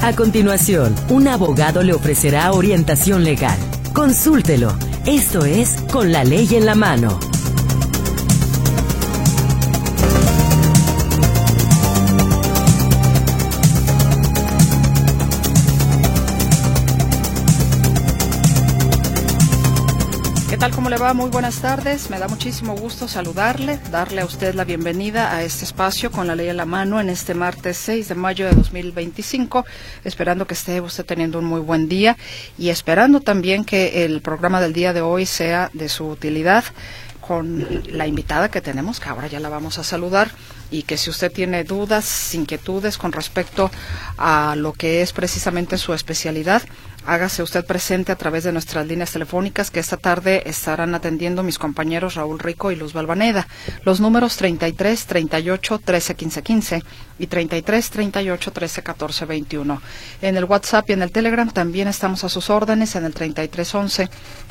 A continuación, un abogado le ofrecerá orientación legal. Consúltelo. Esto es Con la Ley en la Mano. ¿Qué tal? ¿Cómo le va? Muy buenas tardes. Me da muchísimo gusto saludarle, darle a usted la bienvenida a este espacio Con la Ley en la Mano en este martes 6 de mayo de 2025, esperando que esté usted teniendo un muy buen día y esperando también que el programa del día de hoy sea de su utilidad con la invitada que tenemos, que ahora ya la vamos a saludar, y que si usted tiene dudas, inquietudes con respecto a lo que es precisamente su especialidad, hágase usted presente a través de nuestras líneas telefónicas que esta tarde estarán atendiendo mis compañeros Raúl Rico y Luz Balvaneda. Los números 33 38 13 15 15 y 33 38 13 14 21. En el WhatsApp y en el Telegram también estamos a sus órdenes en el 33 11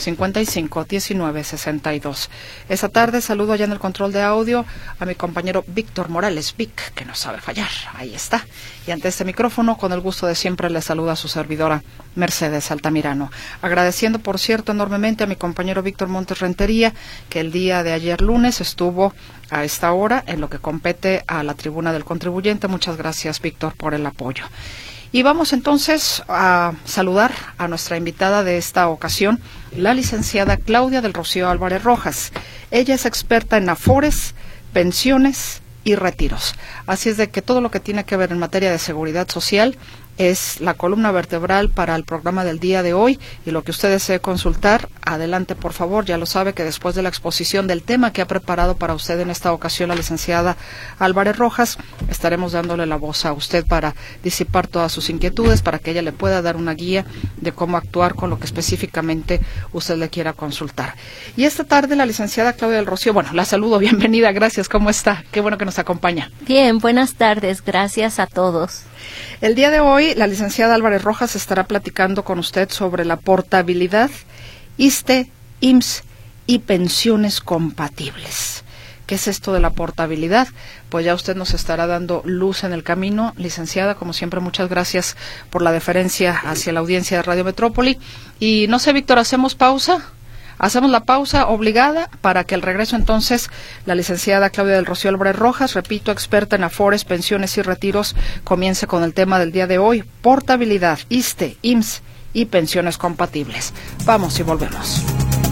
55 19 62. Esta tarde saludo allá en el control de audio a mi compañero Víctor Morales, Vic, que no sabe fallar. Ahí está. Y ante este micrófono, con el gusto de siempre, le saluda a su servidora Mercedes Altamirano. Agradeciendo, por cierto, enormemente a mi compañero Víctor Montes Rentería, que el día de ayer lunes estuvo a esta hora en lo que compete a la tribuna del contribuyente. Muchas gracias, Víctor, por el apoyo. Y vamos entonces a saludar a nuestra invitada de esta ocasión, la licenciada Claudia del Rocío Álvarez Rojas. Ella es experta en afores, pensiones y retiros. Así es de que todo lo que tiene que ver en materia de seguridad social es la columna vertebral para el programa del día de hoy, y lo que usted desee consultar, adelante por favor. Ya lo sabe que después de la exposición del tema que ha preparado para usted en esta ocasión la licenciada Álvarez Rojas, estaremos dándole la voz a usted para disipar todas sus inquietudes, para que ella le pueda dar una guía de cómo actuar con lo que específicamente usted le quiera consultar. Y esta tarde la licenciada Claudia del Rocío, bueno, la saludo, bienvenida, gracias, ¿cómo está? Qué bueno que nos acompaña. Bien, buenas tardes, gracias a todos. El día de hoy, la licenciada Álvarez Rojas estará platicando con usted sobre la portabilidad, ISSSTE, IMSS y pensiones compatibles. ¿Qué es esto de la portabilidad? Pues ya usted nos estará dando luz en el camino. Licenciada, como siempre, muchas gracias por la deferencia hacia la audiencia de Radio Metrópoli. Y no sé, Víctor, ¿hacemos pausa? Hacemos la pausa obligada para que al regreso entonces la licenciada Claudia del Rocío Álvarez Rojas, repito, experta en afores, pensiones y retiros, comience con el tema del día de hoy, portabilidad, ISSSTE, IMSS y pensiones compatibles. Vamos y volvemos.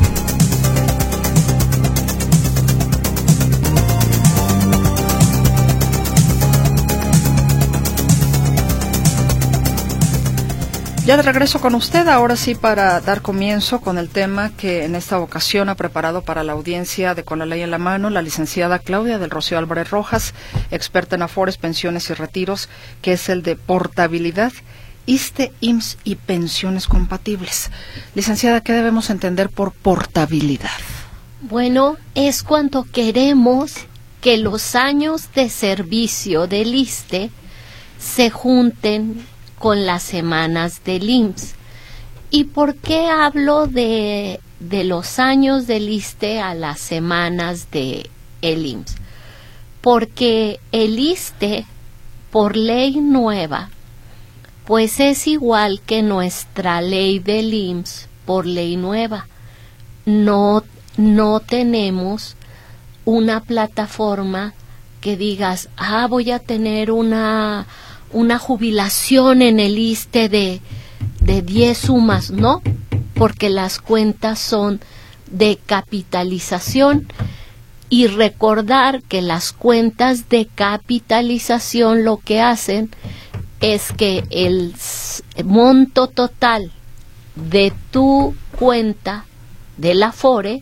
Ya de regreso con usted, ahora sí para dar comienzo con el tema que en esta ocasión ha preparado para la audiencia de Con la Ley en la Mano la licenciada Claudia del Rocío Álvarez Rojas, experta en afores, pensiones y retiros, que es el de portabilidad, ISSSTE, IMSS y pensiones compatibles. Licenciada, ¿qué debemos entender por portabilidad? Bueno, es cuando queremos que los años de servicio del ISSSTE se junten con las semanas del IMSS. ¿Y por qué hablo de los años del ISSSTE a las semanas de el IMSS? Porque el ISSSTE, por ley nueva, pues es igual que nuestra ley del IMSS por ley nueva. No tenemos una plataforma que digas, voy a tener una jubilación en el ISSSTE de 10 sumas, no, porque las cuentas son de capitalización, y recordar que las cuentas de capitalización lo que hacen es que el monto total de tu cuenta del Afore,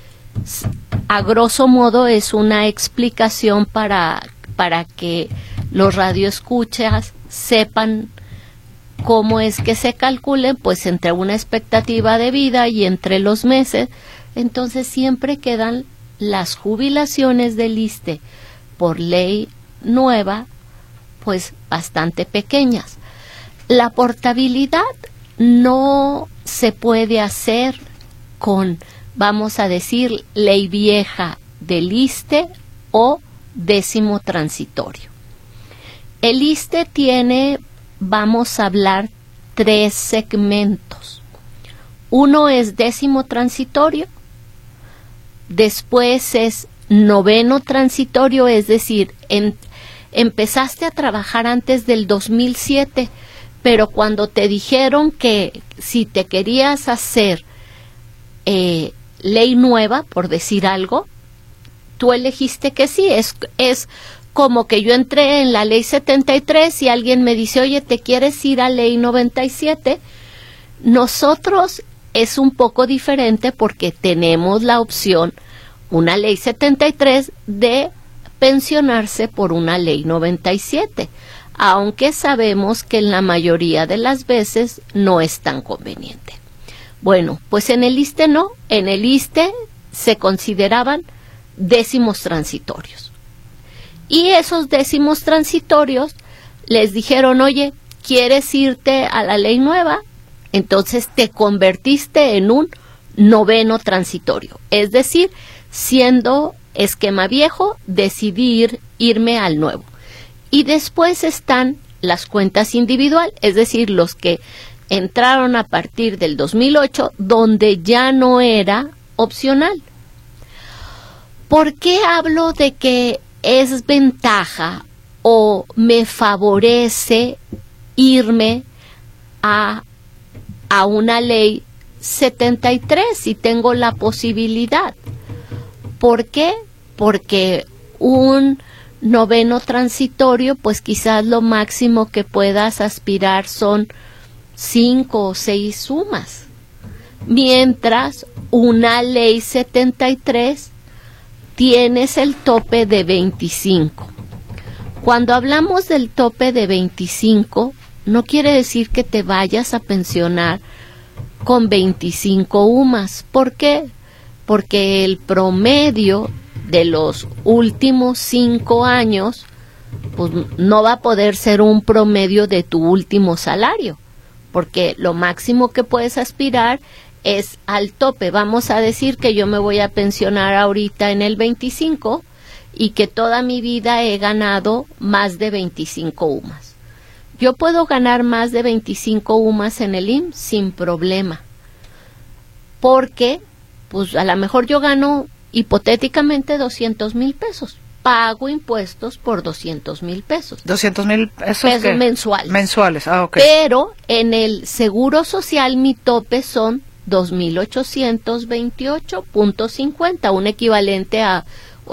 a grosso modo, es una explicación para que los radioescuchas sepan cómo es que se calculen, pues entre una expectativa de vida y entre los meses. Entonces siempre quedan las jubilaciones del ISSSTE por ley nueva, pues bastante pequeñas. La portabilidad no se puede hacer con, vamos a decir, ley vieja del ISSSTE o décimo transitorio. El ISSSTE tiene vamos a hablar 3 segmentos. Uno es 10º transitorio, después es 9º transitorio, es decir, empezaste a trabajar antes del 2007, pero cuando te dijeron que si te querías hacer ley nueva, por decir algo, tú elegiste que sí. Es como que yo entré en la ley 73 y alguien me dice, oye, ¿te quieres ir a ley 97? Nosotros es un poco diferente porque tenemos la opción, una ley 73, de pensionarse por una ley 97, aunque sabemos que en la mayoría de las veces no es tan conveniente. Bueno, pues en el ISSSTE no, en el ISSSTE se consideraban 10º transitorios. Y esos 10º transitorios les dijeron, oye, ¿quieres irte a la ley nueva? Entonces te convertiste en un 9º transitorio. Es decir, siendo esquema viejo, decidí irme al nuevo. Y después están las cuentas individual, es decir, los que entraron a partir del 2008, donde ya no era opcional. ¿Por qué hablo de que es ventaja o me favorece irme a una ley 73 si tengo la posibilidad? ¿Por qué? Porque un 9º transitorio, pues quizás lo máximo que puedas aspirar son 5 o 6 sumas, mientras una ley 73 tienes el tope de 25. Cuando hablamos del tope de 25, no quiere decir que te vayas a pensionar con 25 UMAS. ¿Por qué? Porque el promedio de los últimos 5 años, pues no va a poder ser un promedio de tu último salario, porque lo máximo que puedes aspirar es al tope. Vamos a decir que yo me voy a pensionar ahorita en el 25 y que toda mi vida he ganado más de 25 UMAS. Yo puedo ganar más de 25 UMAS en el IMSS sin problema, porque pues a lo mejor yo gano hipotéticamente 200,000 pesos. Pago impuestos por 200,000 pesos. 200,000 pesos mensuales. Mensuales, ok. Pero en el Seguro Social mi tope son 2,828.50, un equivalente a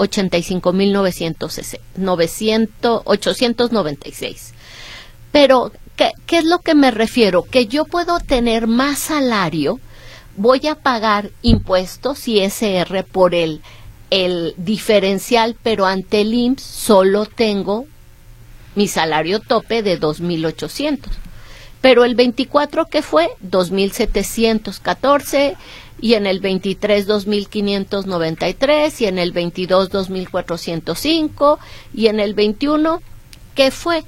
85,896. Pero, ¿qué es lo que me refiero? Que yo puedo tener más salario, voy a pagar impuestos y SR por el diferencial, pero ante el IMSS solo tengo mi salario tope de 2,800. Pero el 24 que fue 2,714 y en el 23 2,593 y en el 22 2,405 y en el 21 que fue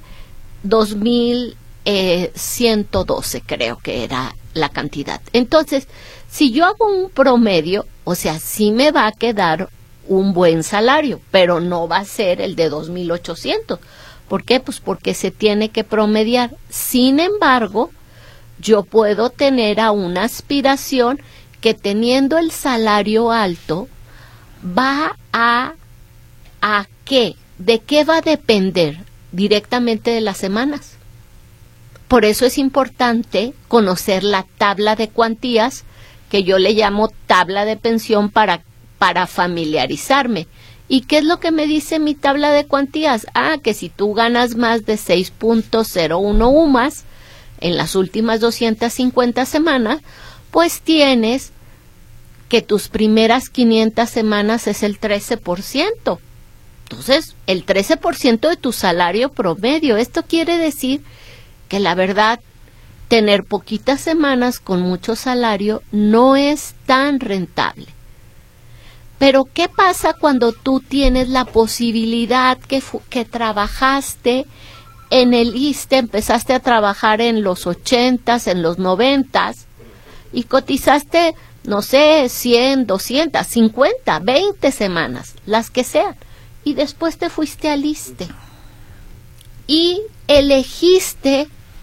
2,112 creo que era la cantidad. Entonces, si yo hago un promedio, o sea, sí me va a quedar un buen salario, pero no va a ser el de 2,800. ¿Por qué? Pues porque se tiene que promediar. Sin embargo, yo puedo tener a una aspiración que teniendo el salario alto, va a ¿qué? ¿De qué va a depender? Directamente de las semanas. Por eso es importante conocer la tabla de cuantías, que yo le llamo tabla de pensión para familiarizarme. ¿Y qué es lo que me dice mi tabla de cuantías? Que si tú ganas más de 6.01 UMAS en las últimas 250 semanas, pues tienes que tus primeras 500 semanas es el 13%. Entonces, el 13% de tu salario promedio. Esto quiere decir que la verdad, tener poquitas semanas con mucho salario no es tan rentable. Pero, ¿qué pasa cuando tú tienes la posibilidad que trabajaste en el ISSSTE, empezaste a trabajar en los 80s, en los 90s, y cotizaste, no sé, 100, 200, 50, 20 semanas, las que sean, y después te fuiste al ISSSTE y elegiste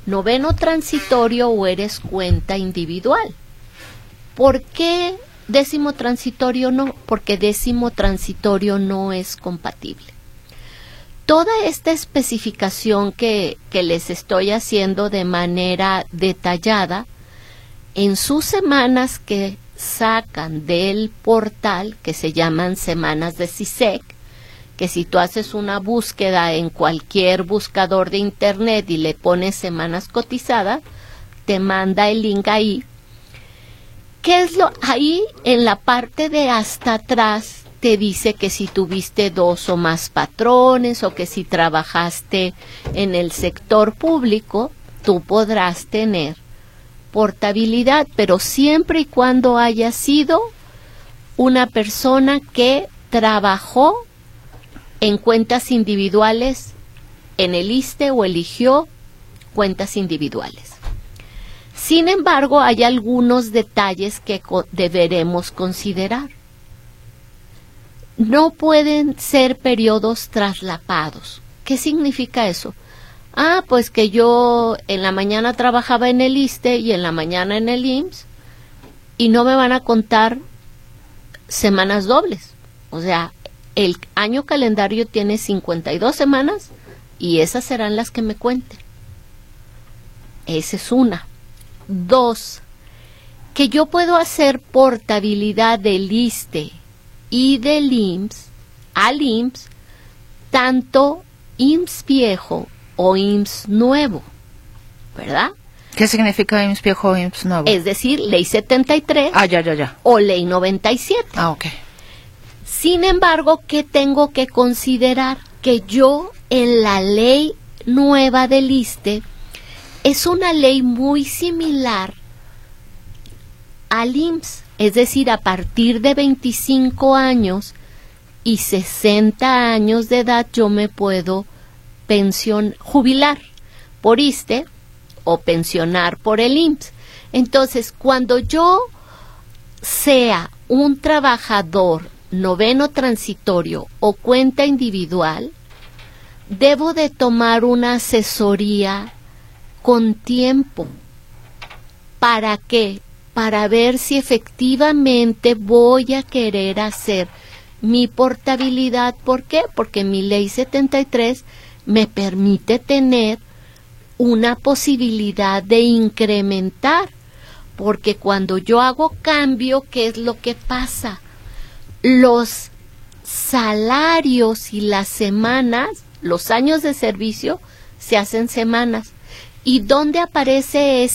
noveno transitorio o eres cuenta individual. ¿Por qué décimo transitorio no? Porque décimo transitorio no es compatible. Toda esta especificación que les estoy haciendo de manera detallada, en sus semanas que sacan del portal, que se llaman semanas de CISEC, que si tú haces una búsqueda en cualquier buscador de internet y le pones semanas cotizadas, te manda el link ahí. ¿Qué es lo? Ahí en la parte de hasta atrás te dice que si tuviste 2 o más patrones o que si trabajaste en el sector público, tú podrás tener portabilidad, pero siempre y cuando haya sido una persona que trabajó en cuentas individuales en el ISSSTE o eligió cuentas individuales. Sin embargo, hay algunos detalles que deberemos considerar. No pueden ser periodos traslapados. ¿Qué significa eso? Pues que yo en la mañana trabajaba en el ISSSTE y en la mañana en el IMSS y no me van a contar semanas dobles. O sea, el año calendario tiene 52 semanas y esas serán las que me cuenten. Esa es una. 2, que yo puedo hacer portabilidad del ISSSTE y del IMSS al IMSS, tanto IMSS viejo o IMSS nuevo, ¿verdad? ¿Qué significa IMSS viejo o IMSS nuevo? Es decir, ley 73 ya. o ley 97. Ok. Sin embargo, ¿qué tengo que considerar? Que yo en la ley nueva del ISSSTE es una ley muy similar al IMSS, es decir, a partir de 25 años y 60 años de edad yo me puedo jubilar por ISSSTE o pensionar por el IMSS. Entonces, cuando yo sea un trabajador noveno transitorio o cuenta individual, debo de tomar una asesoría con tiempo. ¿Para qué? Para ver si efectivamente voy a querer hacer mi portabilidad. ¿Por qué? Porque mi ley 73 me permite tener una posibilidad de incrementar. Porque cuando yo hago cambio, ¿qué es lo que pasa? Los salarios y las semanas, los años de servicio, se hacen semanas. ¿Y dónde aparece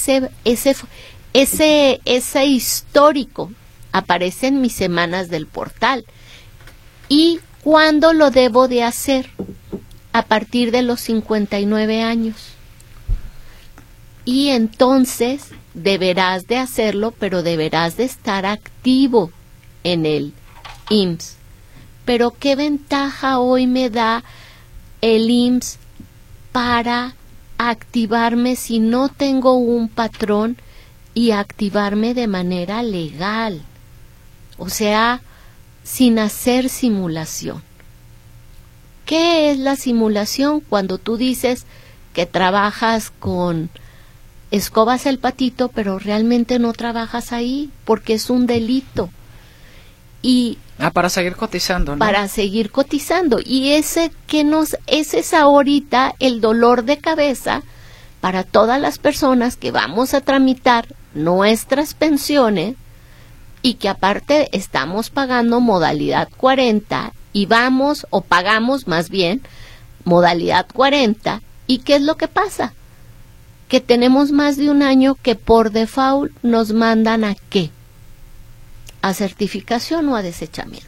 ese histórico? Aparece en mis semanas del portal. ¿Y cuándo lo debo de hacer? A partir de los 59 años. Y entonces deberás de hacerlo, pero deberás de estar activo en el IMSS. Pero ¿qué ventaja hoy me da el IMSS para activarme si no tengo un patrón y activarme de manera legal? O sea, sin hacer simulación. ¿Qué es la simulación? Cuando tú dices que trabajas con escobas el patito, pero realmente no trabajas ahí porque es un delito. Y para seguir cotizando, ¿no? Para seguir cotizando. Y ese es ahorita el dolor de cabeza para todas las personas que vamos a tramitar nuestras pensiones y que aparte estamos pagando modalidad 40 y pagamos más bien modalidad 40. ¿Y qué es lo que pasa? Que tenemos más de un año que por default nos mandan ¿a qué? A certificación o a desechamiento.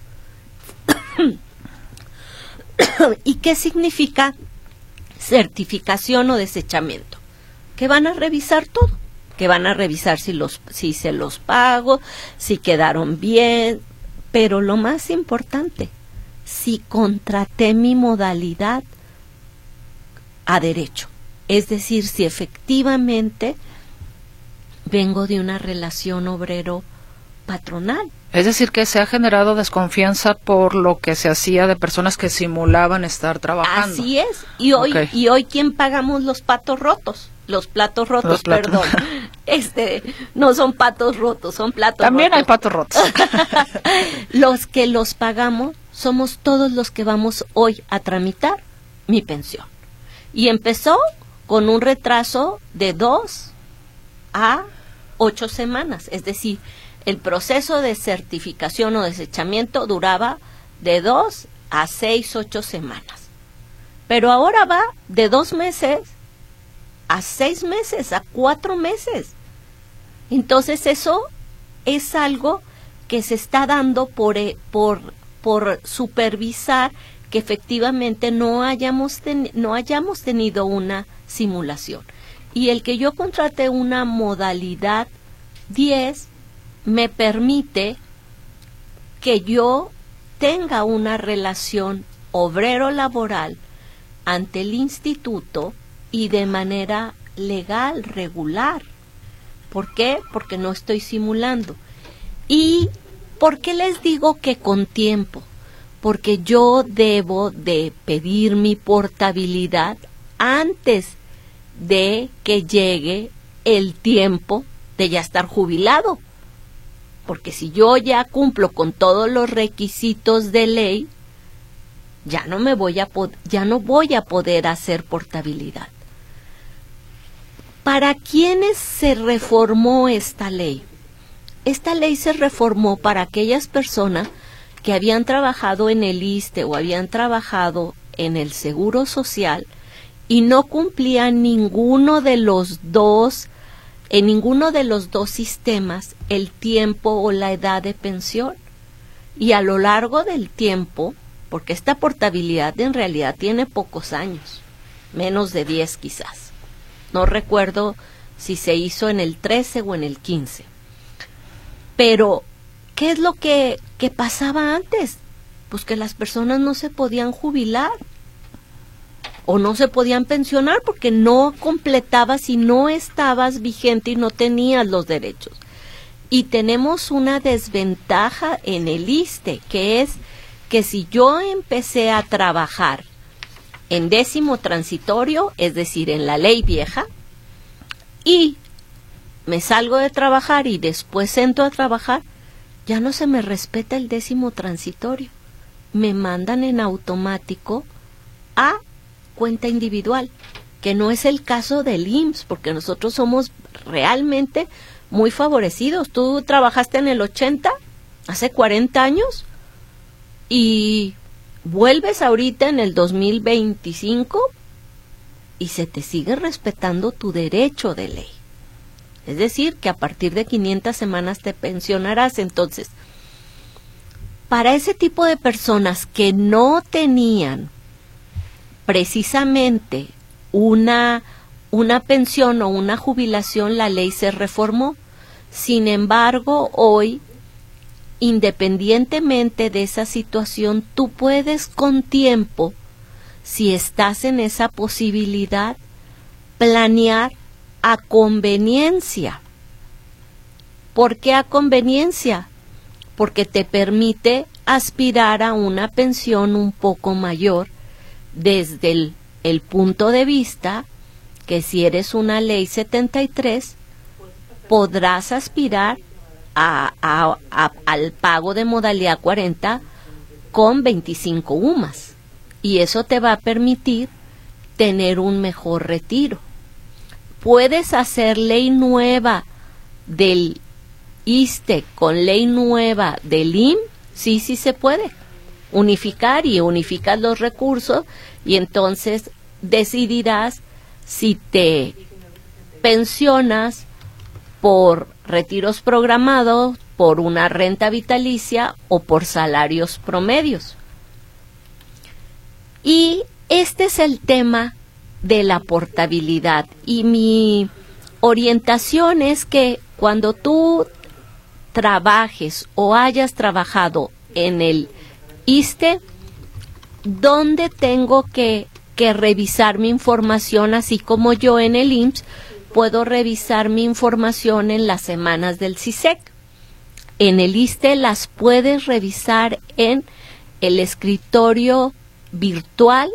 ¿Y qué significa certificación o desechamiento? Que van a revisar todo, que van a revisar si se los pago, si quedaron bien, pero lo más importante, si contraté mi modalidad a derecho, es decir, si efectivamente vengo de una relación obrero-patronal. Es decir, que se ha generado desconfianza por lo que se hacía de personas que simulaban estar trabajando. Así es. Y hoy ¿quién pagamos los patos rotos? Los platos rotos, perdón. No son patos rotos, son platos También rotos. hay patos rotos. Los que los pagamos somos todos los que vamos hoy a tramitar mi pensión. Y empezó con un retraso de 2 a 8 semanas, es decir, el proceso de certificación o desechamiento duraba de 2 a 6, 8 semanas. Pero ahora va de 2 meses a 6 meses, a 4 meses. Entonces eso es algo que se está dando por supervisar que efectivamente no hayamos tenido una simulación. Y el que yo contrate una modalidad 10 me permite que yo tenga una relación obrero-laboral ante el instituto y de manera legal, regular. ¿Por qué? Porque no estoy simulando. ¿Y por qué les digo que con tiempo? Porque yo debo de pedir mi portabilidad antes de que llegue el tiempo de ya estar jubilado. Porque si yo ya cumplo con todos los requisitos de ley, ya no voy a poder hacer portabilidad. ¿Para quiénes se reformó esta ley? Esta ley se reformó para aquellas personas que habían trabajado en el ISSSTE o habían trabajado en el Seguro Social y no cumplían en ninguno de los dos sistemas el tiempo o la edad de pensión. Y a lo largo del tiempo, porque esta portabilidad en realidad tiene pocos años, menos de 10 quizás. No recuerdo si se hizo en el 13 o en el 15. Pero, ¿qué es lo que pasaba antes? Pues que las personas no se podían jubilar o no se podían pensionar porque no completabas y no estabas vigente y no tenías los derechos. Y tenemos una desventaja en el ISSSTE, que es que si yo empecé a trabajar en 10º transitorio, es decir, en la ley vieja, y me salgo de trabajar y después entro a trabajar, ya no se me respeta el 10º transitorio. Me mandan en automático a cuenta individual, que no es el caso del IMSS, porque nosotros somos realmente muy favorecidos. Tú trabajaste en el 80, hace 40 años, y vuelves ahorita en el 2025 y se te sigue respetando tu derecho de ley. Es decir, que a partir de 500 semanas te pensionarás. Entonces, para ese tipo de personas que no tenían precisamente una pensión o una jubilación, la ley se reformó. Sin embargo, hoy, independientemente de esa situación, tú puedes con tiempo, si estás en esa posibilidad, planear a conveniencia. ¿Por qué a conveniencia? Porque te permite aspirar a una pensión un poco mayor desde el punto de vista que si eres una ley 73, podrás aspirar al pago de modalidad 40 con 25 UMAS. Y eso te va a permitir tener un mejor retiro. Puedes hacer ley nueva del ISSSTE con ley nueva del IMSS, sí se puede. Unificar y unificas los recursos y entonces decidirás si te pensionas por retiros programados, por una renta vitalicia o por salarios promedios. Y este es el tema de la portabilidad. Y mi orientación es que cuando tú trabajes o hayas trabajado en el ISSSTE, ¿dónde tengo que revisar mi información? Así como yo en el IMSS puedo revisar mi información en las semanas del CISEC. en el ISSSTE las puedes revisar en el escritorio virtual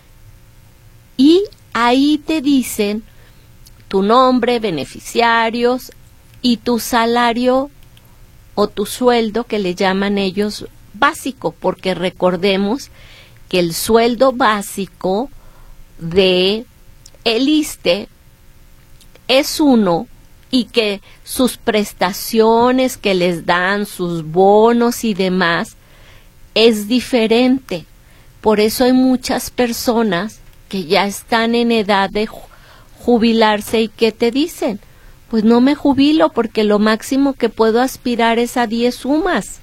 y ahí te dicen tu nombre, beneficiarios y tu salario o tu sueldo, que le llaman ellos básico, porque recordemos que el sueldo básico de el ISSSTE es uno y que sus prestaciones que les dan, sus bonos y demás, es diferente. Por eso hay muchas personas que ya están en edad de jubilarse y que te dicen, pues no me jubilo porque lo máximo que puedo aspirar es a 10 UMAS.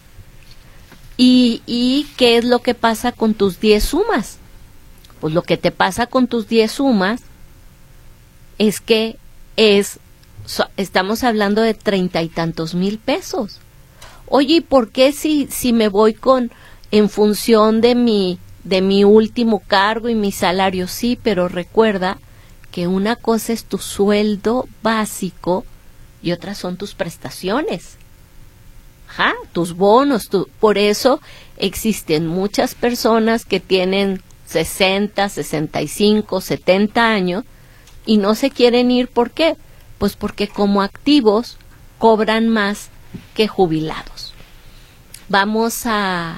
¿Y qué es lo que pasa con tus 10 UMAS? Pues lo que te pasa con tus 10 UMAS es que estamos hablando de 30 y tantos mil pesos. Oye, ¿y por qué si me voy en función de mi último cargo y mi salario? Sí, pero recuerda que una cosa es tu sueldo básico y otra son tus prestaciones. Tus bonos. Por eso existen muchas personas que tienen 60, 65, 70 años y no se quieren ir. ¿Por qué? Pues porque como activos cobran más que jubilados. Vamos a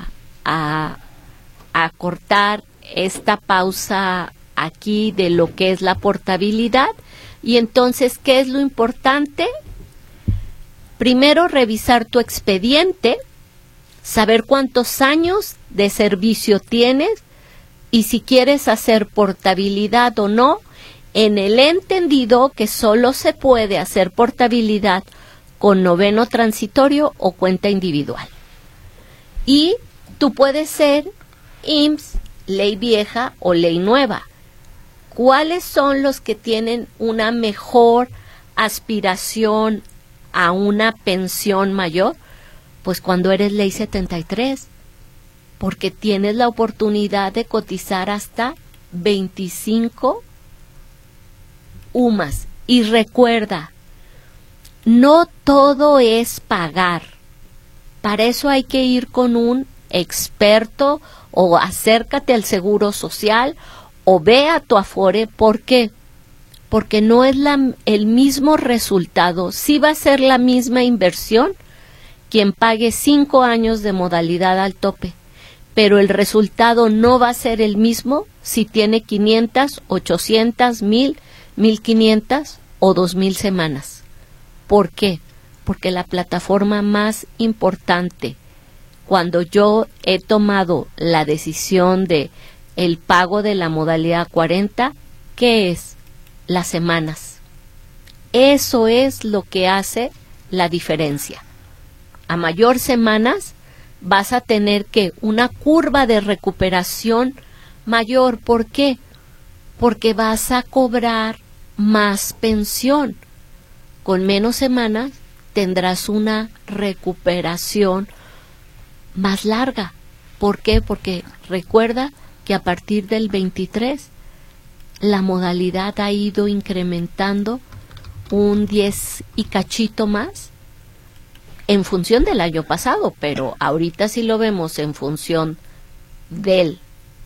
cortar esta pausa aquí de lo que es la portabilidad. Y entonces, ¿qué es lo importante? Primero, revisar tu expediente, saber cuántos años de servicio tienes y si quieres hacer portabilidad o no, en el entendido que solo se puede hacer portabilidad con noveno transitorio o cuenta individual. Y tú puedes ser IMSS, ley vieja o ley nueva. ¿Cuáles son los que tienen una mejor aspiración a una pensión mayor? Pues cuando eres ley 73, porque tienes la oportunidad de cotizar hasta 25 UMAS. Y recuerda, no todo es pagar. Para eso hay que ir con un experto o acércate al Seguro Social o ve a tu Afore. ¿Por qué? Porque no es el mismo resultado. Sí va a ser la misma inversión quien pague 5 años de modalidad al tope, pero el resultado no va a ser el mismo si tiene 500, 800, 1000, 1500 o 2000 semanas. ¿Por qué? Porque la plataforma más importante, cuando yo he tomado la decisión de el pago de la modalidad 40, ¿qué es? Las semanas. Eso es lo que hace la diferencia. A mayor semanas vas a tener una curva de recuperación mayor. ¿Por qué? Porque vas a cobrar más pensión. Con menos semanas tendrás una recuperación más larga. ¿Por qué? Porque recuerda que a partir del 23 la modalidad ha ido incrementando un 10 y cachito más en función del año pasado, pero ahorita si lo vemos en función del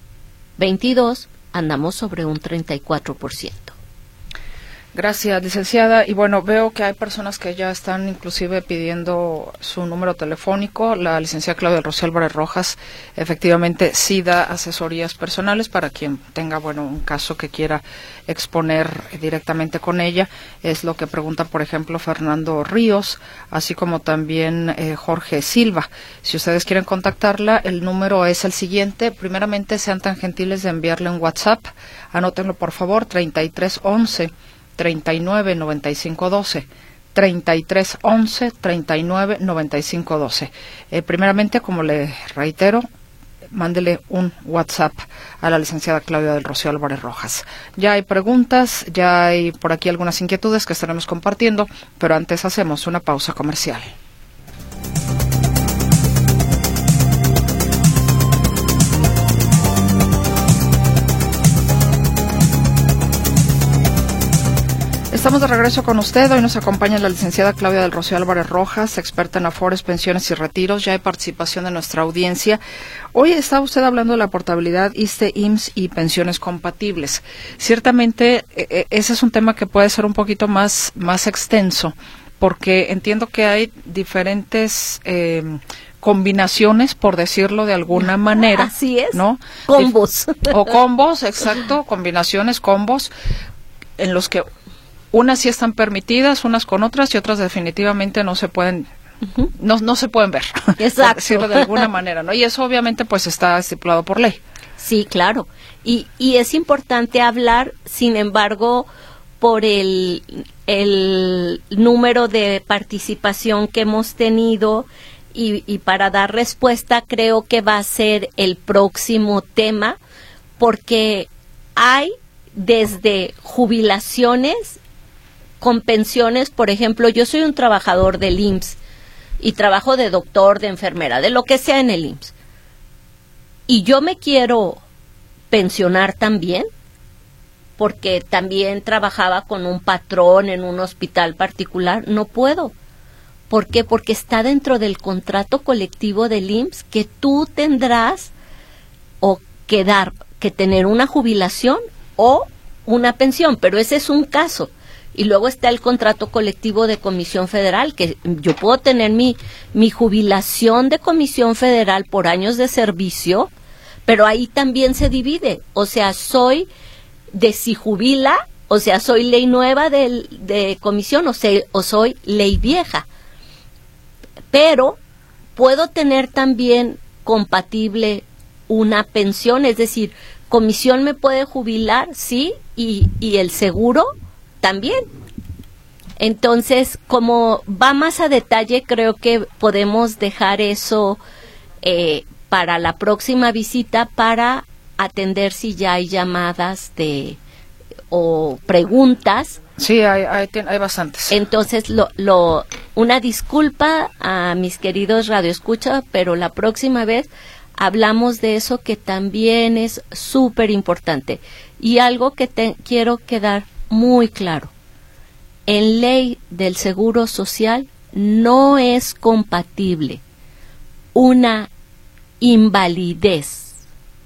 22, andamos sobre un 34%. Gracias, licenciada. Y bueno, veo que hay personas que ya están inclusive pidiendo su número telefónico. La licenciada Claudia del Rocío Álvarez Rojas efectivamente sí da asesorías personales para quien tenga, un caso que quiera exponer directamente con ella. Es lo que pregunta, por ejemplo, Fernando Ríos, así como también Jorge Silva. Si ustedes quieren contactarla, el número es el siguiente. Primeramente, sean tan gentiles de enviarle un WhatsApp. Anótenlo, por favor, 3311 399512, 3311 399512. Primeramente, como le reitero, mándele un WhatsApp a la licenciada Claudia del Rocío Álvarez Rojas. Ya hay preguntas, ya hay por aquí algunas inquietudes que estaremos compartiendo, pero antes hacemos una pausa comercial. Estamos de regreso con usted. Hoy nos acompaña la licenciada Claudia del Rocío Álvarez Rojas, experta en afores, pensiones y retiros. Ya hay participación de nuestra audiencia. Hoy está usted hablando de la portabilidad ISSSTE, IMSS y pensiones compatibles. Ciertamente, ese es un tema que puede ser un poquito más extenso, porque entiendo que hay diferentes combinaciones, por decirlo de alguna manera. Así es, ¿no? Combos. O combos, exacto, combinaciones, combos, en los que unas sí están permitidas, unas con otras, y otras definitivamente no se pueden, no se pueden ver. Exacto. Por decirlo de alguna manera, ¿no? Y eso obviamente pues está estipulado por ley. Sí, claro. Y es importante hablar, sin embargo, por el número de participación que hemos tenido y para dar respuesta creo que va a ser el próximo tema, porque hay desde jubilaciones con pensiones. Por ejemplo, yo soy un trabajador del IMSS y trabajo de doctor, de enfermera, de lo que sea en el IMSS. Y yo me quiero pensionar también, porque también trabajaba con un patrón en un hospital particular. No puedo. ¿Por qué? Porque está dentro del contrato colectivo del IMSS que tú tendrás que tener una jubilación o una pensión, pero ese es un caso. Y luego está el contrato colectivo de Comisión Federal, que yo puedo tener mi jubilación de Comisión Federal por años de servicio, pero ahí también se divide. O sea, soy de si jubila, o sea, soy ley nueva de comisión o soy ley vieja. Pero puedo tener también compatible una pensión, es decir, comisión me puede jubilar, sí, y el seguro también. Entonces, como va más a detalle, creo que podemos dejar eso para la próxima visita para atender si ya hay llamadas o preguntas. Sí, hay bastantes. Entonces, una disculpa a mis queridos radioescuchas, pero la próxima vez hablamos de eso, que también es súper importante. Y algo que quiero quedar muy claro. En ley del Seguro Social no es compatible una invalidez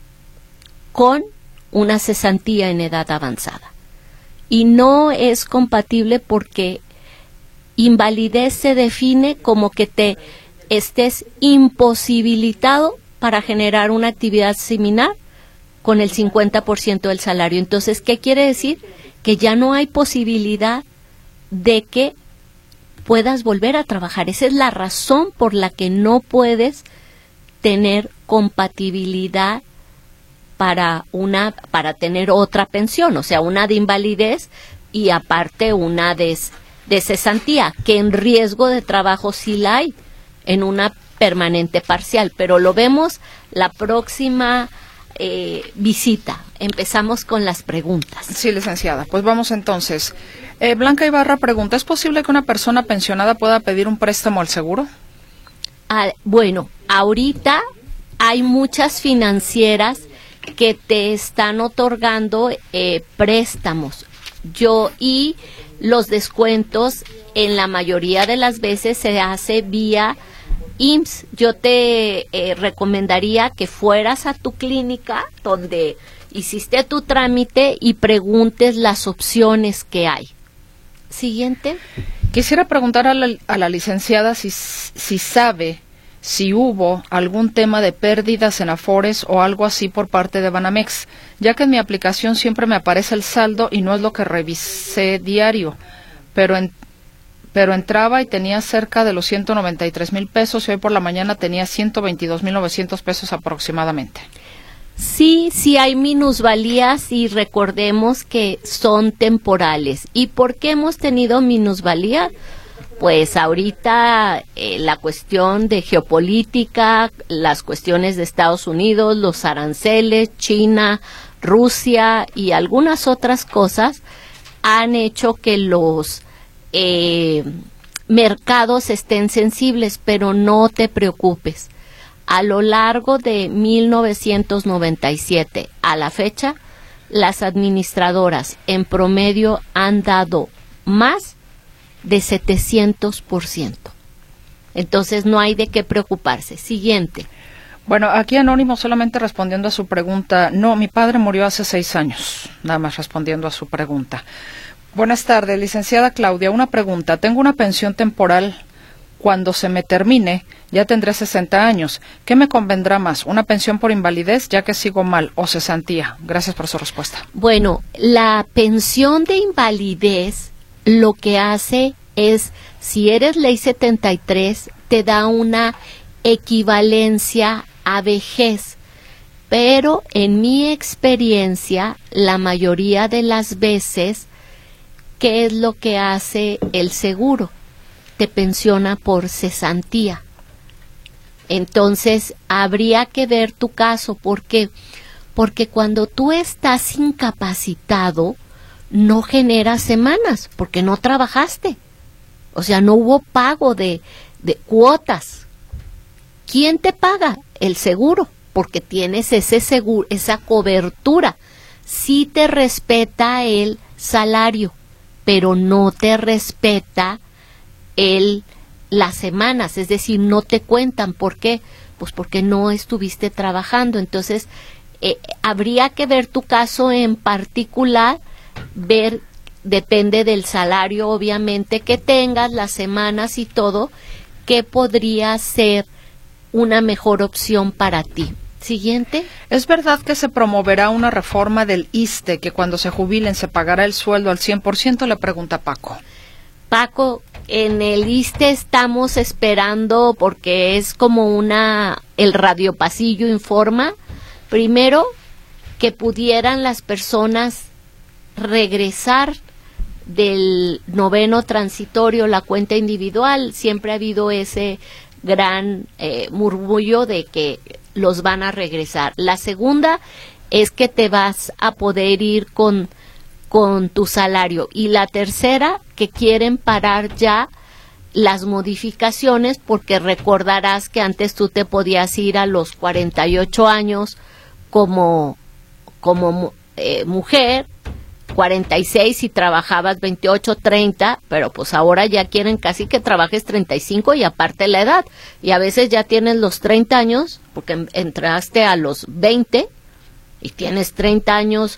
con una cesantía en edad avanzada. Y no es compatible porque invalidez se define como que te estés imposibilitado para generar una actividad similar con el 50% del salario. Entonces, ¿qué quiere decir? Que ya no hay posibilidad de que puedas volver a trabajar. Esa es la razón por la que no puedes tener compatibilidad para tener otra pensión, o sea, una de invalidez y aparte una de cesantía, que en riesgo de trabajo sí la hay, en una permanente parcial, pero lo vemos la próxima visita. Empezamos con las preguntas. Sí, licenciada. Pues vamos entonces. Blanca Ibarra pregunta, ¿es posible que una persona pensionada pueda pedir un préstamo al seguro? Bueno, ahorita hay muchas financieras que te están otorgando préstamos. Y los descuentos en la mayoría de las veces se hace vía IMSS. Yo te recomendaría que fueras a tu clínica donde hiciste tu trámite y preguntes las opciones que hay. Siguiente. Quisiera preguntar a la licenciada si sabe si hubo algún tema de pérdidas en Afores o algo así por parte de Banamex, ya que en mi aplicación siempre me aparece el saldo y no es lo que revisé diario, pero entraba y tenía cerca de los 193,000 pesos y hoy por la mañana tenía 122,900 pesos aproximadamente. Sí hay minusvalías y recordemos que son temporales. ¿Y por qué hemos tenido minusvalía? Pues ahorita la cuestión de geopolítica, las cuestiones de Estados Unidos, los aranceles, China, Rusia y algunas otras cosas han hecho que los mercados estén sensibles, pero no te preocupes. A lo largo de 1997 a la fecha, las administradoras en promedio han dado más de 700%. Entonces no hay de qué preocuparse. Siguiente. Bueno, aquí Anónimo solamente respondiendo a su pregunta. No, mi padre murió hace 6 años, nada más respondiendo a su pregunta. Buenas tardes, licenciada Claudia. Una pregunta. Tengo una pensión temporal. Cuando se me termine, ya tendré 60 años. ¿Qué me convendrá más? ¿Una pensión por invalidez, ya que sigo mal, o cesantía? Gracias por su respuesta. Bueno, la pensión de invalidez lo que hace es, si eres ley 73, te da una equivalencia a vejez. Pero en mi experiencia, la mayoría de las veces, ¿qué es lo que hace el seguro? Te pensiona por cesantía. Entonces, habría que ver tu caso. ¿Por qué? Porque cuando tú estás incapacitado, no generas semanas, porque no trabajaste. O sea, no hubo pago de cuotas. ¿Quién te paga? El seguro, porque tienes ese seguro, esa cobertura. Sí te respeta el salario, pero no te respeta las semanas, es decir, no te cuentan. ¿Por qué? Pues porque no estuviste trabajando. Entonces, habría que ver tu caso en particular, depende del salario, obviamente, que tengas, las semanas y todo, qué podría ser una mejor opción para ti. Siguiente. ¿Es verdad que se promoverá una reforma del ISSSTE, que cuando se jubilen se pagará el sueldo al 100%? Le pregunta Paco. Paco, en el ISSSTE estamos esperando, porque es como el radiopasillo informa, primero, que pudieran las personas regresar del 9º transitorio, la cuenta individual. Siempre ha habido ese gran murmullo de que los van a regresar. La segunda es que te vas a poder ir con tu salario. Y la tercera, que quieren parar ya las modificaciones, porque recordarás que antes tú te podías ir a los 48 años como mujer, 46 si trabajabas 28, 30, pero pues ahora ya quieren casi que trabajes 35 y aparte la edad. Y a veces ya tienes los 30 años, porque entraste a los 20 y tienes 30 años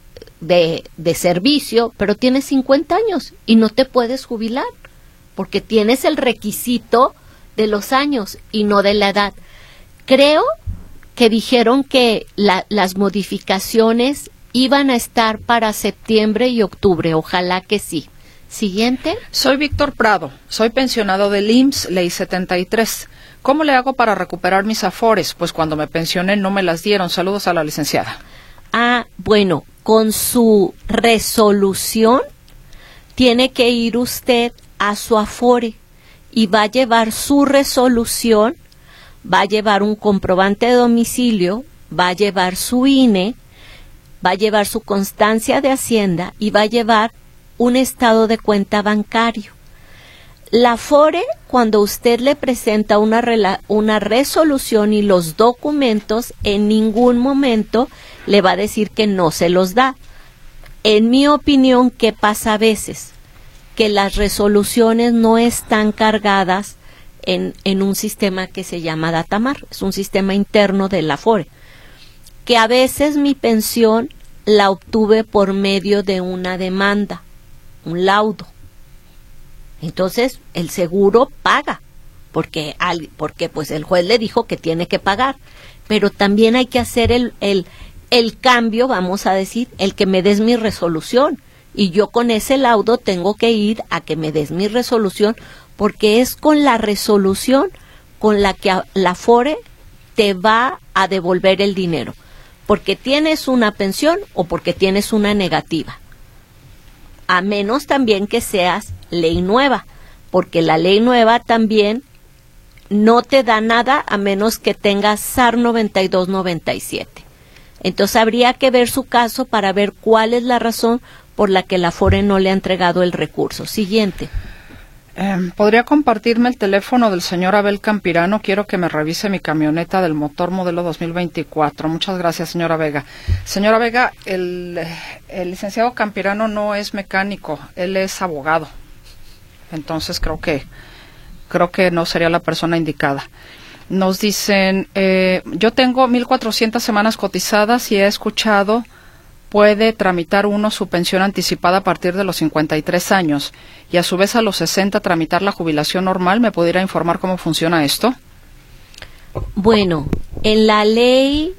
de servicio, pero tienes 50 años y no te puedes jubilar, porque tienes el requisito de los años y no de la edad. Creo que dijeron que las modificaciones iban a estar para septiembre y octubre. Ojalá que sí. Siguiente. Soy Víctor Prado. Soy pensionado del IMSS, ley 73. ¿Cómo le hago para recuperar mis afores? Pues cuando me pensioné no me las dieron. Saludos a la licenciada. Bueno, con su resolución tiene que ir usted a su afore y va a llevar su resolución, va a llevar un comprobante de domicilio, va a llevar su INE, va a llevar su constancia de Hacienda y va a llevar un estado de cuenta bancario. La Afore, cuando usted le presenta una resolución y los documentos, en ningún momento le va a decir que no se los da. En mi opinión, ¿qué pasa a veces? Que las resoluciones no están cargadas en un sistema que se llama Datamar, es un sistema interno de la Afore, que a veces mi pensión la obtuve por medio de una demanda, un laudo. Entonces el seguro paga, porque pues el juez le dijo que tiene que pagar, pero también hay que hacer el cambio, vamos a decir, el que me des mi resolución, y yo con ese laudo tengo que ir a que me des mi resolución, porque es con la resolución con la que la Afore te va a devolver el dinero, porque tienes una pensión o porque tienes una negativa, a menos también que seas ley nueva, porque la ley nueva también no te da nada a menos que tengas SAR 9297. Entonces habría que ver su caso para ver cuál es la razón por la que la Afore no le ha entregado el recurso. Siguiente. ¿Podría compartirme el teléfono del señor Abel Campirano? Quiero que me revise mi camioneta del motor modelo 2024. Muchas gracias, señora Vega. Señora Vega, el licenciado Campirano no es mecánico, él es abogado. Entonces creo que no sería la persona indicada. Nos dicen, yo tengo 1,400 semanas cotizadas y he escuchado puede tramitar uno su pensión anticipada a partir de los 53 años y a su vez a los 60 tramitar la jubilación normal. ¿Me pudiera informar cómo funciona esto? Bueno, en la ley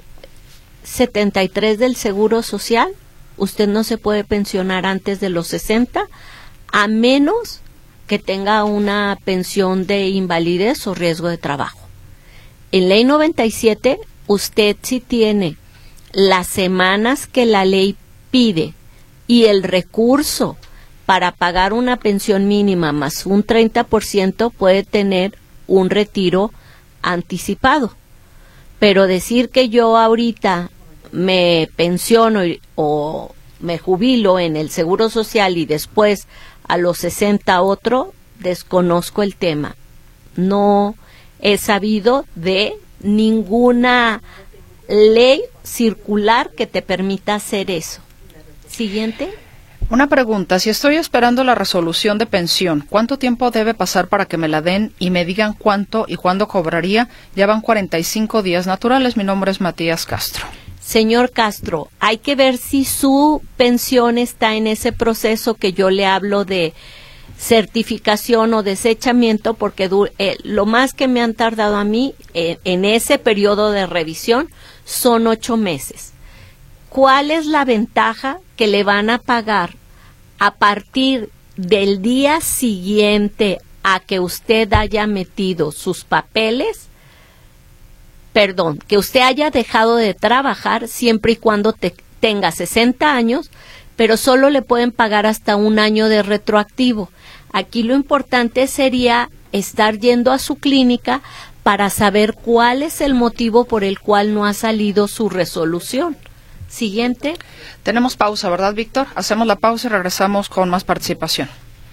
73 del Seguro Social, usted no se puede pensionar antes de los 60, a menos que tenga una pensión de invalidez o riesgo de trabajo. En ley 97, usted sí tiene las semanas que la ley pide y el recurso para pagar una pensión mínima más un 30%, puede tener un retiro anticipado. Pero decir que yo ahorita me pensiono o me jubilo en el Seguro Social y después a los 60 otro, desconozco el tema. No he sabido de ninguna ley circular que te permita hacer eso. Siguiente. Una pregunta, si estoy esperando la resolución de pensión, ¿cuánto tiempo debe pasar para que me la den y me digan cuánto y cuándo cobraría? Ya van 45 días naturales. Mi nombre es Matías Castro. Señor Castro, hay que ver si su pensión está en ese proceso que yo le hablo de certificación o desechamiento, porque lo más que me han tardado a mí en ese periodo de revisión son 8 meses. ¿Cuál es la ventaja? Que le van a pagar a partir del día siguiente a que usted haya metido sus papeles, que usted haya dejado de trabajar siempre y cuando tenga 60 años, pero solo le pueden pagar hasta 1 año de retroactivo. Aquí lo importante sería estar yendo a su clínica para saber cuál es el motivo por el cual no ha salido su resolución. Siguiente. Tenemos pausa, ¿verdad, Víctor? Hacemos la pausa y regresamos con más participación.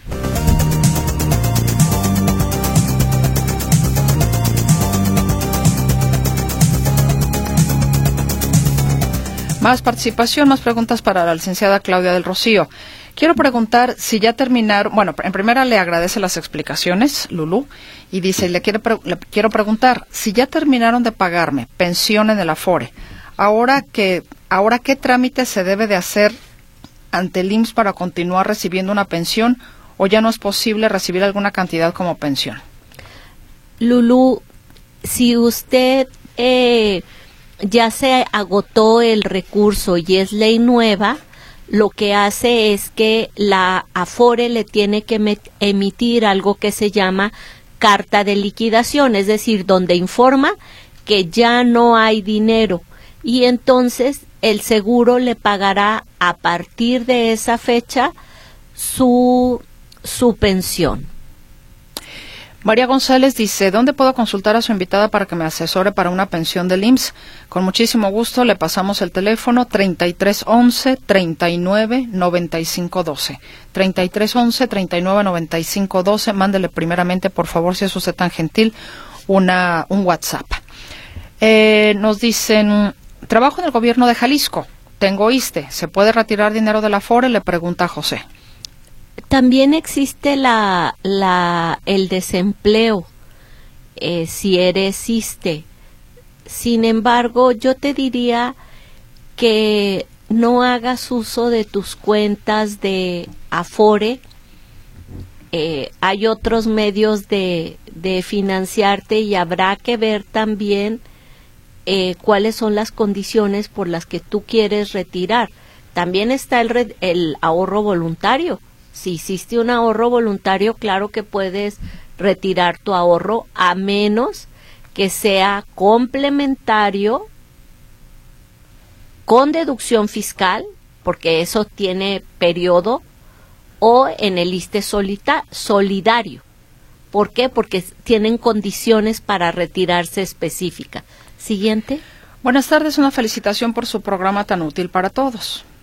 Más participación, más preguntas para la licenciada Claudia del Rocío. Quiero preguntar si ya terminaron, bueno, en primera le agradece las explicaciones, Lulú, y dice, le quiero preguntar, si ya terminaron de pagarme pensión en el Afore, ahora qué trámite se debe de hacer ante el IMSS para continuar recibiendo una pensión, o ya no es posible recibir alguna cantidad como pensión. Lulú, si usted ya se agotó el recurso y es ley nueva, lo que hace es que la Afore le tiene que emitir algo que se llama carta de liquidación, es decir, donde informa que ya no hay dinero, y entonces el seguro le pagará a partir de esa fecha su pensión. María González dice, ¿dónde puedo consultar a su invitada para que me asesore para una pensión del IMSS? Con muchísimo gusto le pasamos el teléfono 3311-399512. 3311-399512. Mándele primeramente, por favor, si es usted tan gentil, un WhatsApp. Nos dicen, trabajo en el gobierno de Jalisco, tengo ISSSTE, ¿se puede retirar dinero de la Afore? Le pregunta José. También existe el desempleo, si eres ISSSTE. Sin embargo, yo te diría que no hagas uso de tus cuentas de Afore. Hay otros medios de financiarte y habrá que ver también cuáles son las condiciones por las que tú quieres retirar. También está el ahorro voluntario. Si hiciste un ahorro voluntario, claro que puedes retirar tu ahorro, a menos que sea complementario con deducción fiscal, porque eso tiene periodo, o en el ISSSTE solidario. ¿Por qué? Porque tienen condiciones para retirarse específicas. Siguiente. Buenas tardes, una felicitación por su programa tan útil para todos.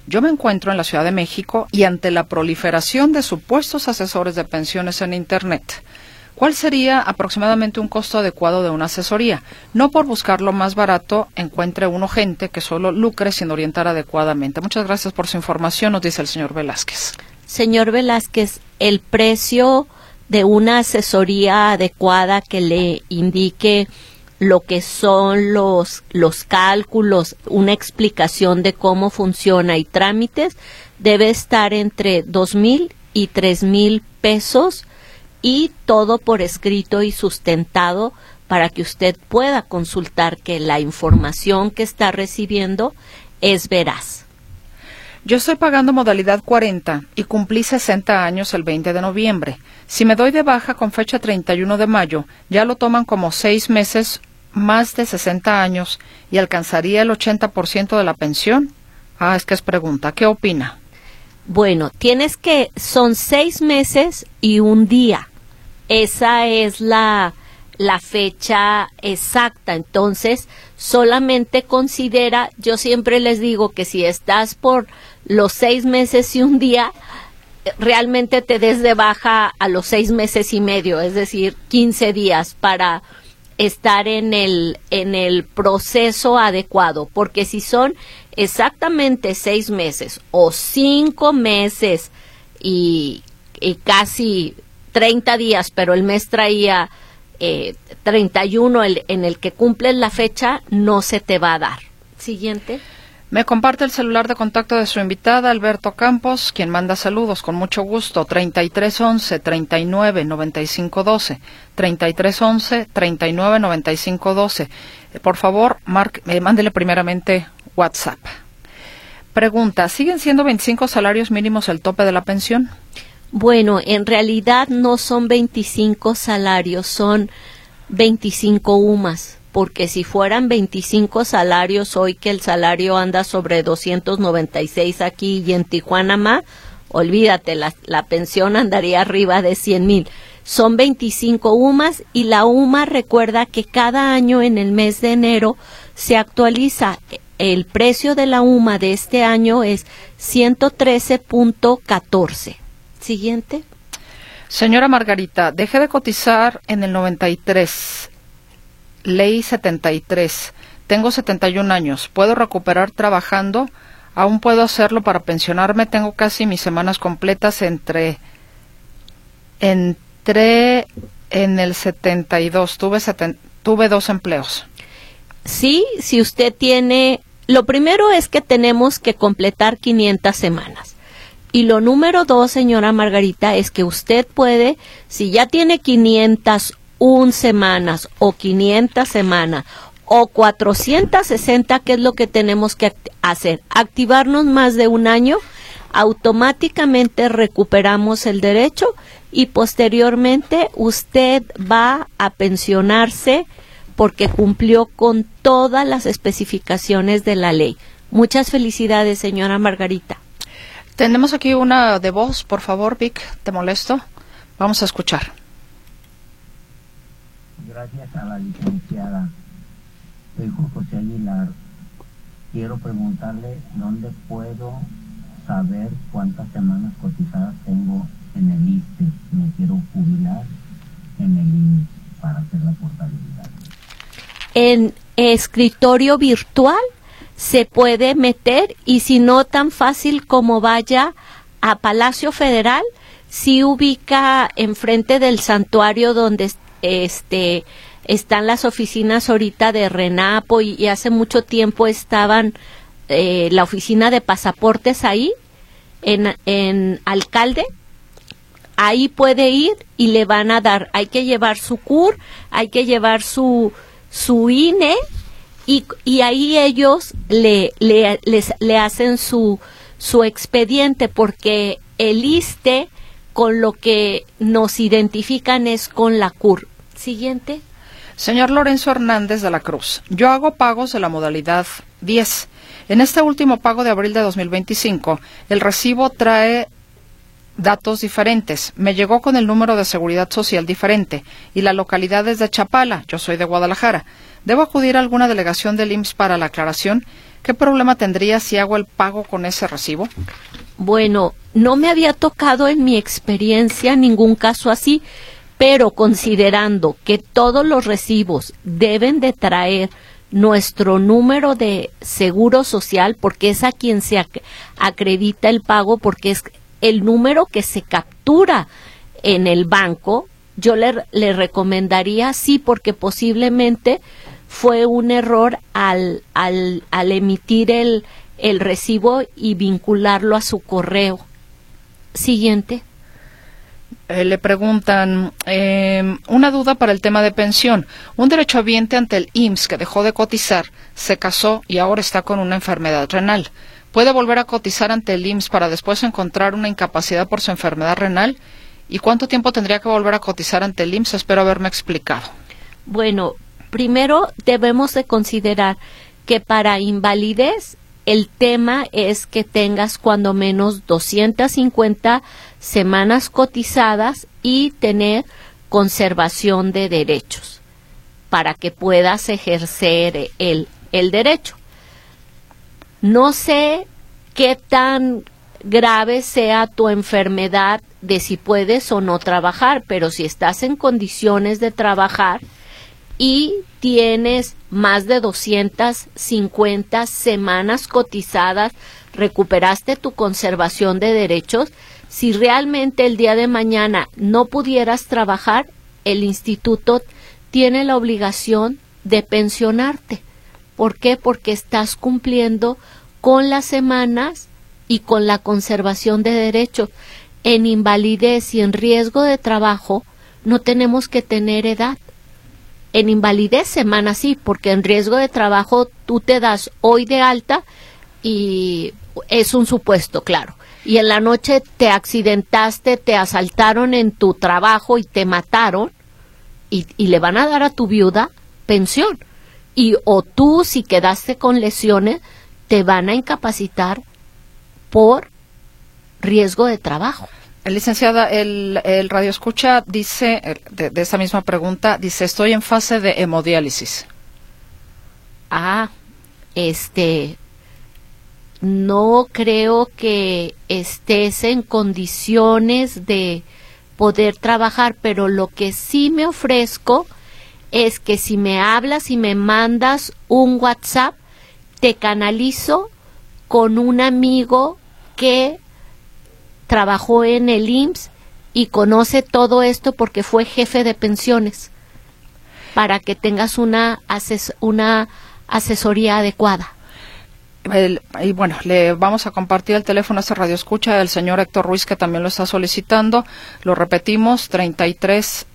Yo me encuentro en la Ciudad de México y ante la proliferación de supuestos asesores de pensiones en Internet, ¿cuál sería aproximadamente un costo adecuado de una asesoría? No por buscar lo más barato, encuentre uno gente que solo lucre sin orientar adecuadamente. Muchas gracias por su información, nos dice el señor Velázquez. Señor Velázquez, el precio de una asesoría adecuada que le indique lo que son los cálculos, una explicación de cómo funciona y trámites, debe estar entre 2,000 y 3,000 pesos, y todo por escrito y sustentado para que usted pueda consultar que la información que está recibiendo es veraz. Yo estoy pagando modalidad 40 y cumplí 60 años el 20 de noviembre. Si me doy de baja con fecha 31 de mayo, ya lo toman como 6 meses más de 60 años y alcanzaría el 80% de la pensión. Es que es pregunta. ¿Qué opina? Bueno, son 6 meses y un día. Esa es la fecha exacta. Entonces, solamente considera, yo siempre les digo que si estás por los 6 meses y un día, realmente te des de baja a los 6 meses y medio, es decir, 15 días para estar en el proceso adecuado, porque si son exactamente 6 meses o 5 meses y casi 30 días, pero el mes traía 31 en el que cumples la fecha, no se te va a dar. Siguiente. Me comparte el celular de contacto de su invitada, Alberto Campos, quien manda saludos con mucho gusto, 3311-399512, 3311-399512. Por favor, mándele primeramente WhatsApp. Pregunta, ¿siguen siendo 25 salarios mínimos el tope de la pensión? Bueno, en realidad no son 25 salarios, son 25 UMAS. Porque si fueran 25 salarios, hoy que el salario anda sobre 296 aquí y en Tijuana más, olvídate, la pensión andaría arriba de 100,000. Son 25 UMAS y la UMA recuerda que cada año en el mes de enero se actualiza. El precio de la UMA de este año es 113.14. Siguiente. Señora Margarita, dejé de cotizar en el 93. Ley 73. Tengo 71 años. ¿Puedo recuperar trabajando? ¿Aún puedo hacerlo para pensionarme? Tengo casi mis semanas completas. Entré en el 72. Tuve 2 empleos. Sí, si usted tiene... Lo primero es que tenemos que completar 500 semanas. Y lo número 2, señora Margarita, es que usted puede, si ya tiene 501 semanas o 500 semanas o 460, ¿qué es lo que tenemos que hacer? Activarnos más de un año, automáticamente recuperamos el derecho y posteriormente usted va a pensionarse porque cumplió con todas las especificaciones de la ley. Muchas felicidades, señora Margarita. Tenemos aquí una de voz, por favor, Vic, ¿te molesto? Vamos a escuchar. Gracias a la licenciada. Soy José Aguilar. Quiero preguntarle dónde puedo saber cuántas semanas cotizadas tengo en el ISSSTE. Me quiero jubilar en el IMSS para hacer la portabilidad. En escritorio virtual se puede meter, y si no, tan fácil como vaya a Palacio Federal, si ubica enfrente del santuario donde están las oficinas ahorita de RENAPO y hace mucho tiempo estaban la oficina de pasaportes ahí en Alcalde. Ahí puede ir y le van a dar, hay que llevar su CUR, hay que llevar su INE y ahí ellos le hacen su expediente, porque el ISSSTE con lo que nos identifican es con la CUR. Siguiente. Señor Lorenzo Hernández de la Cruz, yo hago pagos de la modalidad 10. En este último pago de abril de 2025, el recibo trae datos diferentes. Me llegó con el número de seguridad social diferente y la localidad es de Chapala, yo soy de Guadalajara. ¿Debo acudir a alguna delegación del IMSS para la aclaración? ¿Qué problema tendría si hago el pago con ese recibo? Bueno, no me había tocado en mi experiencia ningún caso así, pero considerando que todos los recibos deben de traer nuestro número de seguro social, porque es a quien se acredita el pago, porque es el número que se captura en el banco, yo le recomendaría sí, porque posiblemente fue un error al emitir el recibo y vincularlo a su correo. Siguiente. Le preguntan, una duda para el tema de pensión. Un derechohabiente ante el IMSS que dejó de cotizar, se casó y ahora está con una enfermedad renal. ¿Puede volver a cotizar ante el IMSS para después encontrar una incapacidad por su enfermedad renal? ¿Y cuánto tiempo tendría que volver a cotizar ante el IMSS? Espero haberme explicado. Bueno, primero debemos de considerar que para invalidez el tema es que tengas cuando menos 250 semanas cotizadas y tener conservación de derechos para que puedas ejercer el derecho. No sé qué tan grave sea tu enfermedad de si puedes o no trabajar, pero si estás en condiciones de trabajar y tienes más de 250 semanas cotizadas, recuperaste tu conservación de derechos, si realmente el día de mañana no pudieras trabajar, el instituto tiene la obligación de pensionarte. ¿Por qué? Porque estás cumpliendo con las semanas y con la conservación de derechos. En invalidez y en riesgo de trabajo no tenemos que tener edad. En invalidez semana sí, porque en riesgo de trabajo tú te das hoy de alta y es un supuesto, claro. Y en la noche te accidentaste, te asaltaron en tu trabajo y te mataron y le van a dar a tu viuda pensión. Y o tú, si quedaste con lesiones, te van a incapacitar por riesgo de trabajo. Licenciada, el radioescucha dice, de esa misma pregunta, dice, estoy en fase de hemodiálisis. No creo que estés en condiciones de poder trabajar, pero lo que sí me ofrezco es que si me hablas y me mandas un WhatsApp, te canalizo con un amigo que trabajó en el IMSS y conoce todo esto porque fue jefe de pensiones, para que tengas una asesoría adecuada. Y bueno, le vamos a compartir el teléfono a este radioescucha del señor Héctor Ruiz, que también lo está solicitando. Lo repetimos, 33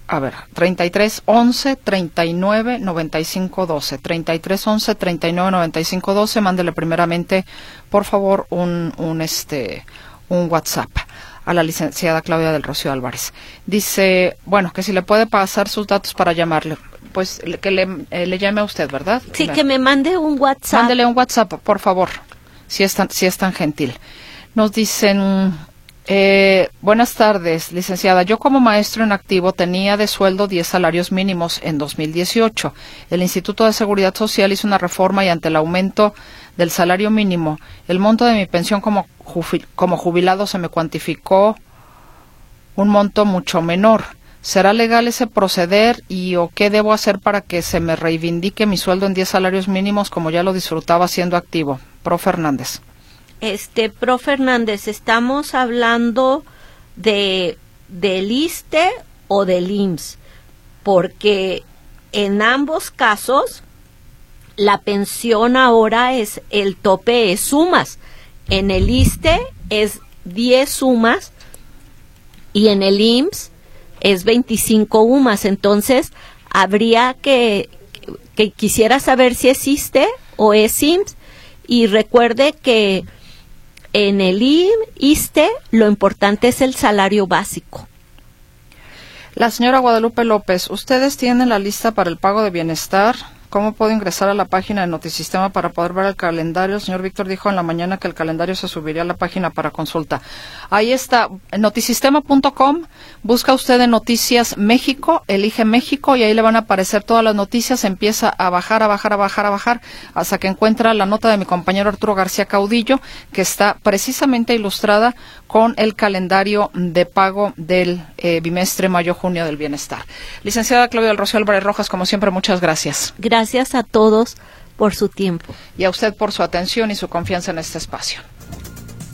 11 39 95 12, 33 11 39 95 12. Mándele primeramente, por favor, un WhatsApp a la licenciada Claudia del Rocío Álvarez. Dice, bueno, que si le puede pasar sus datos para llamarle. Pues que le llame a usted, ¿verdad? Sí, que me mande un WhatsApp. Mándele un WhatsApp, por favor, si es tan gentil. Nos dicen, buenas tardes, licenciada. Yo como maestro en activo tenía de sueldo 10 salarios mínimos en 2018. El Instituto de Seguridad Social hizo una reforma y ante el aumento del salario mínimo, el monto de mi pensión como jubilado se me cuantificó un monto mucho menor. ¿Será legal ese proceder y o qué debo hacer para que se me reivindique mi sueldo en 10 salarios mínimos como ya lo disfrutaba siendo activo? Profe Hernández. Profe Hernández, ¿estamos hablando del ISSSTE o del IMSS? Porque en ambos casos la pensión ahora es el tope es sumas. En el ISSSTE es 10 sumas y en el IMSS es 25 UMAS, entonces habría que quisiera saber si es ISSSTE o es IMSS, y recuerde que en el ISSSTE lo importante es el salario básico. La señora Guadalupe López, ¿ustedes tienen la lista para el pago de bienestar? ¿Cómo puedo ingresar a la página de Notisistema para poder ver el calendario? El señor Víctor dijo en la mañana que el calendario se subiría a la página para consulta. Ahí está, notisistema.com, busca usted en Noticias México, elige México y ahí le van a aparecer todas las noticias, empieza a bajar, hasta que encuentra la nota de mi compañero Arturo García Caudillo, que está precisamente ilustrada con el calendario de pago del bimestre mayo-junio del bienestar. Licenciada Claudia del Rocío Álvarez Rojas, como siempre, muchas gracias. Gracias a todos por su tiempo. Y a usted por su atención y su confianza en este espacio.